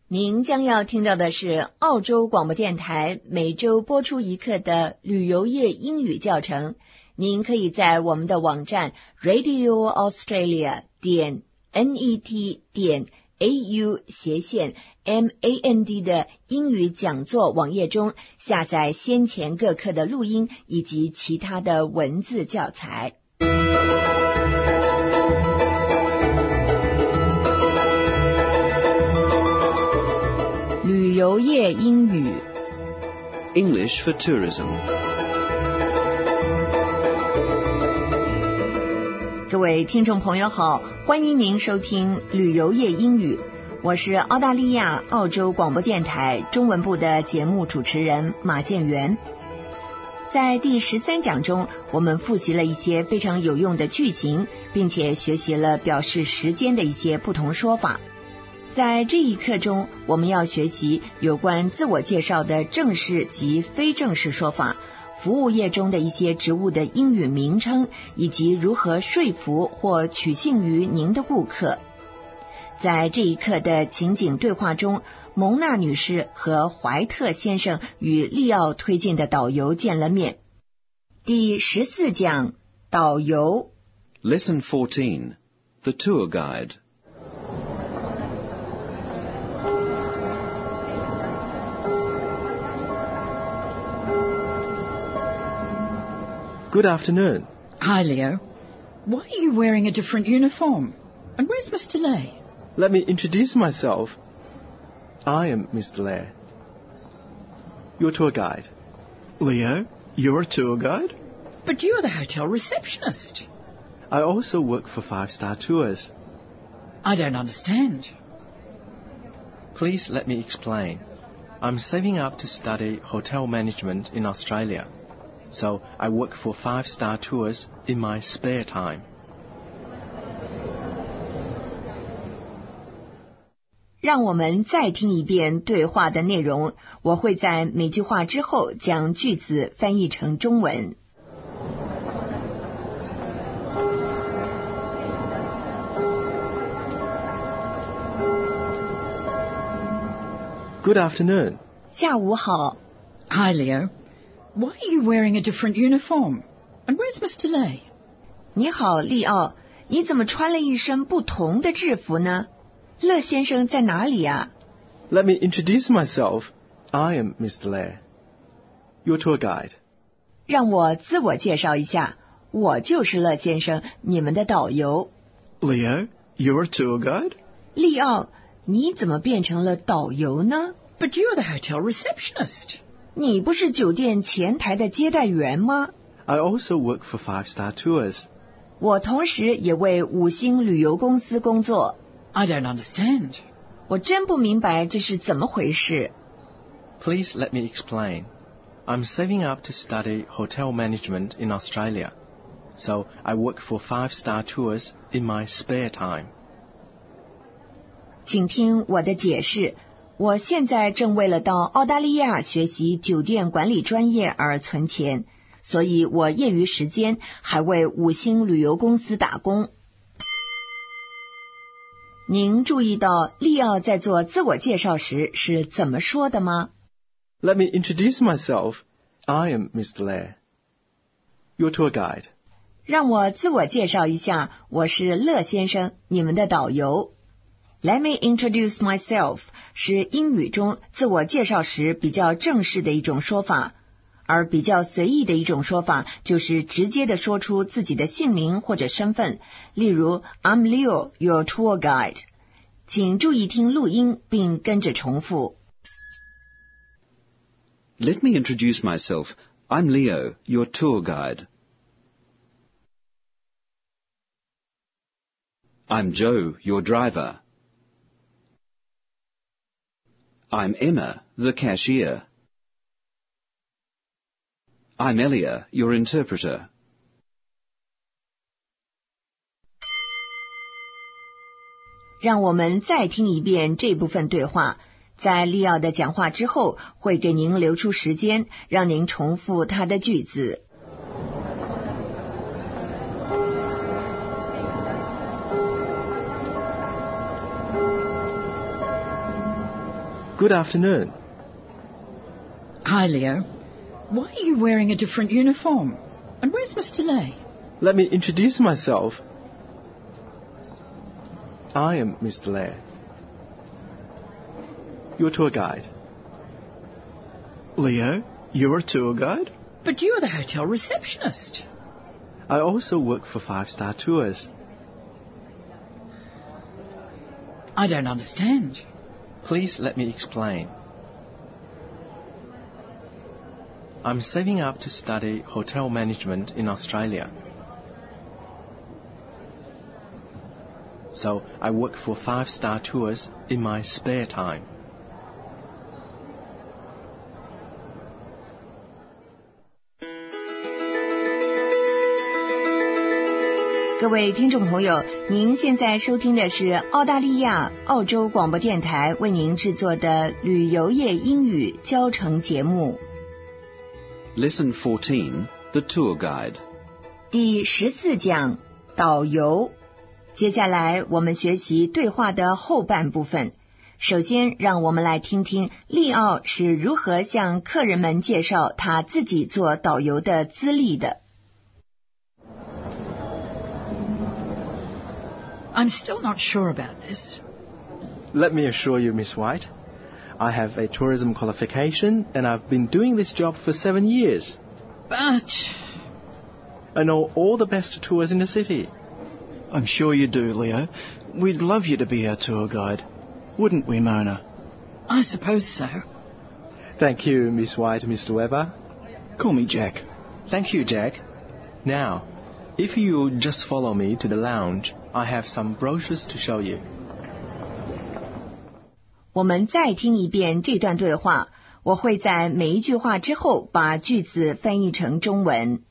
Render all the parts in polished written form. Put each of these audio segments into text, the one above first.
您将要听到的是澳洲广播电台每周播出一课的旅游业英语教程。您可以在我们的网站 radioaustralia.net.au/MAND 的英语讲座网页中下载先前各课的录音以及其他的文字教材。旅游业英语 English for tourism. 各位听众朋友好，欢迎您收听旅游业英语，我是澳大利亚澳洲广播电台中文部的节目主持人马建元。在第13讲中，我们复习了一些非常有用的句型，并且学习了表示时间的一些不同说法。在这一课中，我们要学习有关自我介绍的正式及非正式说法，服务业中的一些职务的英语名称，以及如何说服或取信于您的顾客。在这一课的情景对话中，蒙娜女士和怀特先生与利奥推荐的导游见了面。第14讲，导游。 Lesson 14. The Tour Guide. Good afternoon. Hi, Leo. Why are you wearing a different uniform? And where's Mr. Lay? Let me introduce myself. I am Mr. Lay, your tour guide. Leo, you're a tour guide? But you're the hotel receptionist. I also work for 5-star tours. I don't understand. Please let me explain. I'm saving up to study hotel management in Australia, so I work for 5-star tours in my spare time. 让我们再听一遍对话的内容，我会在每句话之后将句子翻译成中文。 Good afternoon. 下午好。 Hi, Leo. Why are you wearing a different uniform? And where's Mr. Lay? 你好，利奥，你怎么穿了一身不同的制服呢？乐先生在哪里啊？ Let me introduce myself. I am Mr. Lay, your tour guide. 让我自我介绍一下，我就是乐先生，你们的导游。 Leo, you're a tour guide? 利奥，你怎么变成了导游呢？ But you're the hotel receptionist. 你不是酒店前台的接待员吗？ I also work for 5-star tours. 我同时也为5星旅游公司工作。 I don't understand. 我真不明白这是怎么回事。 Please let me explain. I'm saving up to study hotel management in Australia, so I work for 5-star tours in my spare time. 请听我的解释。我现在正为了到澳大利亚学习酒店管理专业而存钱，所以我业余时间还为5星旅游公司打工。您注意到利奥在做自我介绍时是怎么说的吗？ Let me introduce myself. I am Mr. Lay, your tour guide. 让我自我介绍一下，我是乐先生，你们的导游。Let me introduce myself 是英语中自我介绍时比较正式的一种说法，而比较随意的一种说法就是直接的说出自己的姓名或者身份，例如 I'm Leo, your tour guide。 请注意听录音并跟着重复。 Let me introduce myself. I'm Leo, your tour guide. I'm Joe, your driver. I'm Emma, the cashier. I'm Elia, your interpreter. 让我们再听一遍这部分对话，在利奥的讲话之后，会给您留出时间，让您重复他的句子。 Good afternoon. Hi, Leo. Why are you wearing a different uniform? And where's Mr. Lay? Let me introduce myself. I am Mr. Lay, your tour guide. Leo, you're a tour guide? But you're the hotel receptionist. I also work for 5-star tours. I don't understand. Please let me explain. I'm saving up to study hotel management in Australia. So I work for 5-star tours in my spare time. 各位听众朋友，您现在收听的是澳大利亚澳洲广播电台为您制作的旅游业英语教程节目。 Lesson 14, The Tour Guide. 第14讲导游。接下来我们学习对话的后半部分。首先让我们来听听利奥是如何向客人们介绍他自己做导游的资历的。 I'm still not sure about this. Let me assure you, Miss White, I have a tourism qualification and I've been doing this job for 7 years. But I know all the best tours in the city. I'm sure you do, Leo. We'd love you to be our tour guide. Wouldn't we, Mona? I suppose so. Thank you, Miss White, Mr. Webber. Call me Jack. Thank you, Jack. Now, if you just follow me to the lounge, I have some brochures to show you. 我们再听一遍这段对话，我会在每一句话之后把句子翻译成中文。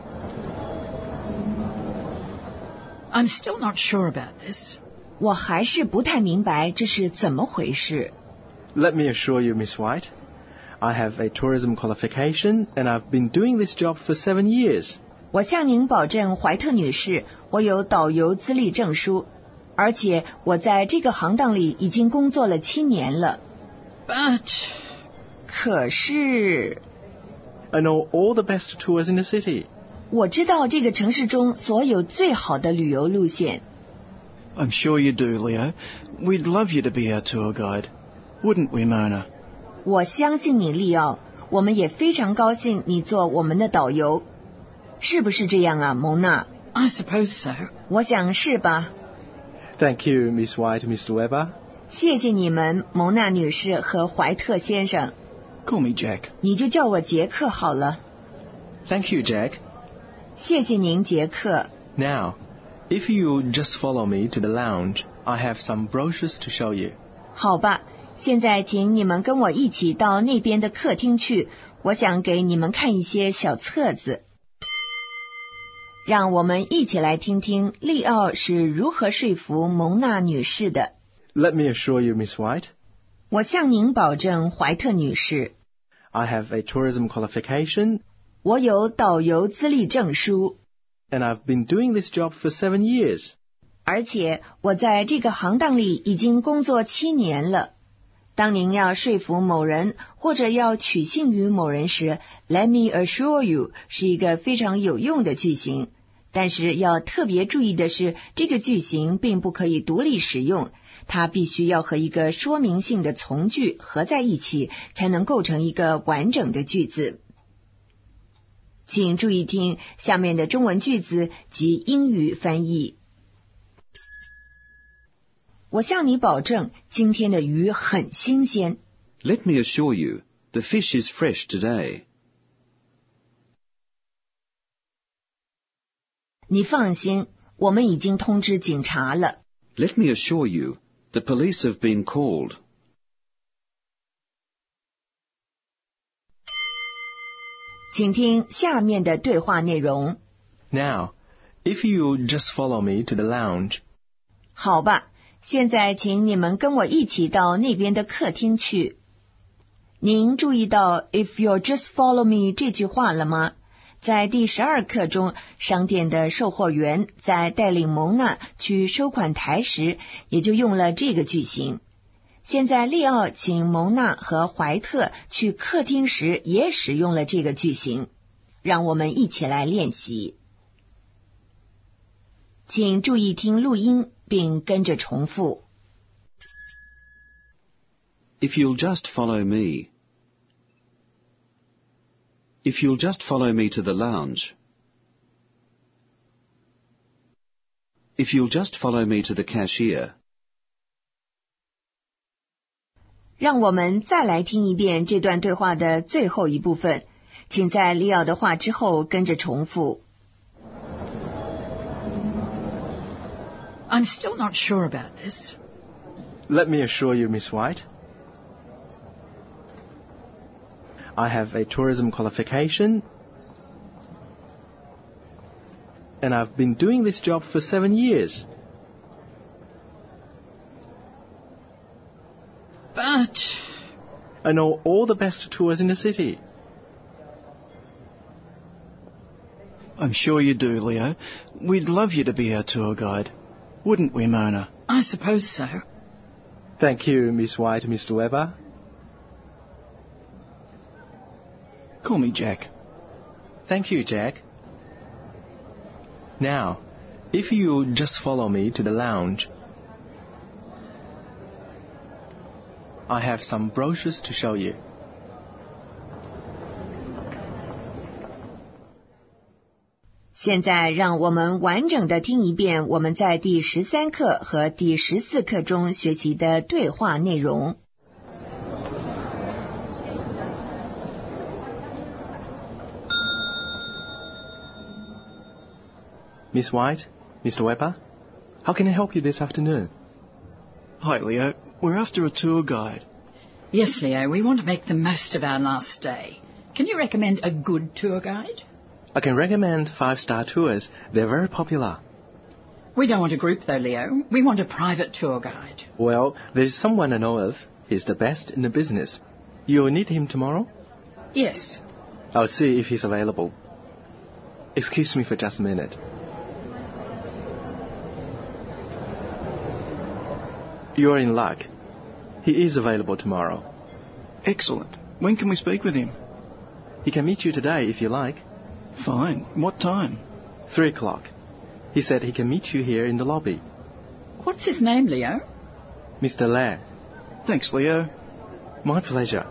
I'm still not sure about this. 我还是不太明白这是怎么回事。 Let me assure you, Miss White, I have a tourism qualification and I've been doing this job for 7 years. 我向您保证，怀特女士，我有导游资历证书，而且我在这个行当里已经工作了7年了。 But 可是， I know all the best tours in the city. 我知道这个城市中所有最好的旅游路线。 I'm sure you do, Leo. We'd love you to be our tour guide. Wouldn't we, Mona? 我相信你，利奥，我们也非常高兴你做我们的导游。是不是这样啊，蒙娜？ I suppose so. 我想是吧。 Thank you, Miss White, Mr. Webber. 谢谢你们，蒙娜女士和怀特先生。 Call me Jack. 你就叫我杰克好了。 Thank you, Jack. 谢谢您，杰克。 Now, if you just follow me to the lounge, I have some brochures to show you. 好吧，现在请你们跟我一起到那边的客厅去，我想给你们看一些小册子。让我们一起来听听利奥是如何说服蒙娜女士的。 Let me assure you, Miss White, 我向您保证，怀特女士， I have a tourism qualification 我有导游资历证书， and I've been doing this job for 7 years. 而且我在这个行当里已经工作7年了。当您要说服某人或者要取信于某人时 ，Let me assure you 是一个非常有用的句型。但是要特别注意的是，这个句型并不可以独立使用，它必须要和一个说明性的从句合在一起，才能构成一个完整的句子。请注意听下面的中文句子及英语翻译。我向你保证，今天的鱼很新鲜。 Let me assure you, the fish is fresh today. 你放心，我们已经通知警察了。 Let me assure you, the police have been called. 请听下面的对话内容。 Now, if you just follow me to the lounge, 好吧，现在请你们跟我一起到那边的客厅去。您注意到 "If you'll just follow me" 这句话了吗？在第12课中，商店的售货员在带领蒙娜去收款台时，也就用了这个句型。 现在利奥请蒙娜和怀特去客厅时也使用了这个句型，让我们一起来练习。请注意听录音并跟着重复。 If you'll just follow me. If you'll just follow me to the lounge. If you'll just follow me to the cashier. 让我们再来听一遍这段对话的最后一部分，请在利奥的话之后跟着重复。 I'm still not sure about this. Let me assure you, Miss White. I have a tourism qualification, and I've been doing this job for 7 years. But I know all the best tours in the city. I'm sure you do, Leo. We'd love you to be our tour guide. Wouldn't we, Mona? I suppose so. Thank you, Miss White, Mr. Webber. Call me Jack. Thank you, Jack. Now, if you just follow me to the lounge, I have some brochures to show you. 现在让我们完整的听一遍我们在第13课和第14课中学习的对话内容。 Miss White, Mr. Webber, how can I help you this afternoon? Hi, Leo. We're after a tour guide. Yes, Leo, we want to make the most of our last day. Can you recommend a good tour guide? I can recommend 5-star tours. They're very popular. We don't want a group, though, Leo. We want a private tour guide. Well, there's someone I know of. He's the best in the business. You'll need him tomorrow? Yes. I'll see if he's available. Excuse me for just a minute. You're in luck. He is available tomorrow. Excellent. When can we speak with him? He can meet you today if you like. Fine. What time? 3 o'clock. He said he can meet you here in the lobby. What's his name, Leo? Mr. Lair. Thanks, Leo. My pleasure.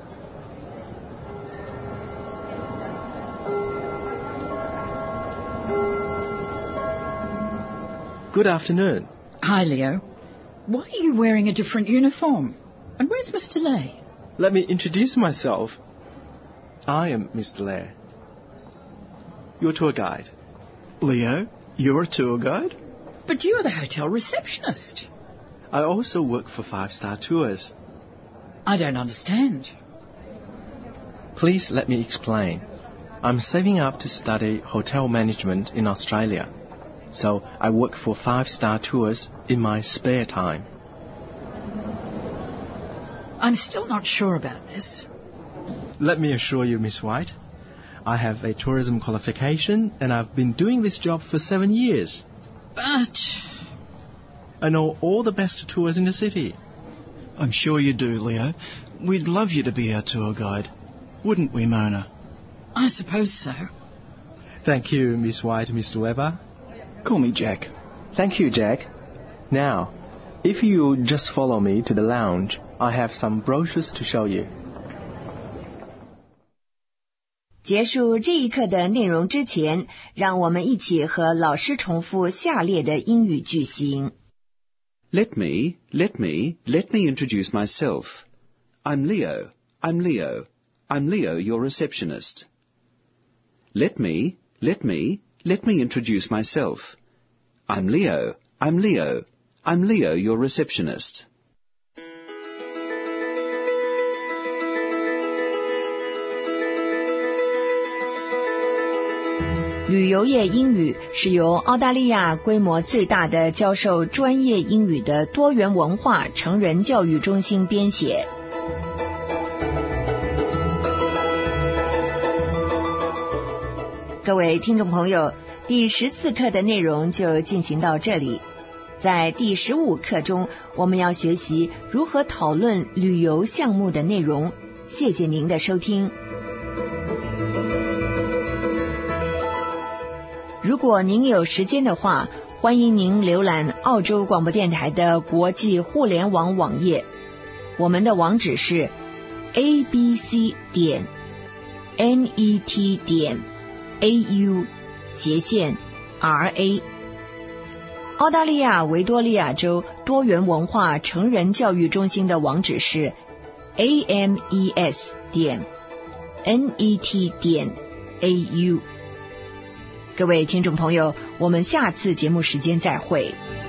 Good afternoon. Hi, Leo. Why are you wearing a different uniform? And where's Mr. Lay? Let me introduce myself. I am Mr. Lair, your tour guide. Leo, you're a tour guide? But you're the hotel receptionist. I also work for 5-star tours. I don't understand. Please let me explain. I'm saving up to study hotel management in Australia, so I work for 5-star tours in my spare time. I'm still not sure about this. Let me assure you, Miss White, I have a tourism qualification and I've been doing this job for 7 years. But I know all the best tours in the city. I'm sure you do, Leo. We'd love you to be our tour guide. Wouldn't we, Mona? I suppose so. Thank you, Miss White, Mr. Webber. Call me Jack. Thank you, Jack. Now, if you just follow me to the lounge, I have some brochures to show you. 结束这一课的内容之前，让我们一起和老师重复下列的英语句型。 Let me introduce myself. I'm Leo, your receptionist. Let me introduce myself. I'm Leo, your receptionist. 旅游业英语是由澳大利亚规模最大的教授专业英语的多元文化成人教育中心编写。各位听众朋友，第14课的内容就进行到这里。 在第15课中，我们要学习如何讨论旅游项目的内容。谢谢您的收听。如果您有时间的话，欢迎您浏览澳洲广播电台的国际互联网网页，我们的网址是 abc.net.au/RA。澳大利亚维多利亚州多元文化成人教育中心的网址是 ames.net.au。各位听众朋友，我们下次节目时间再会。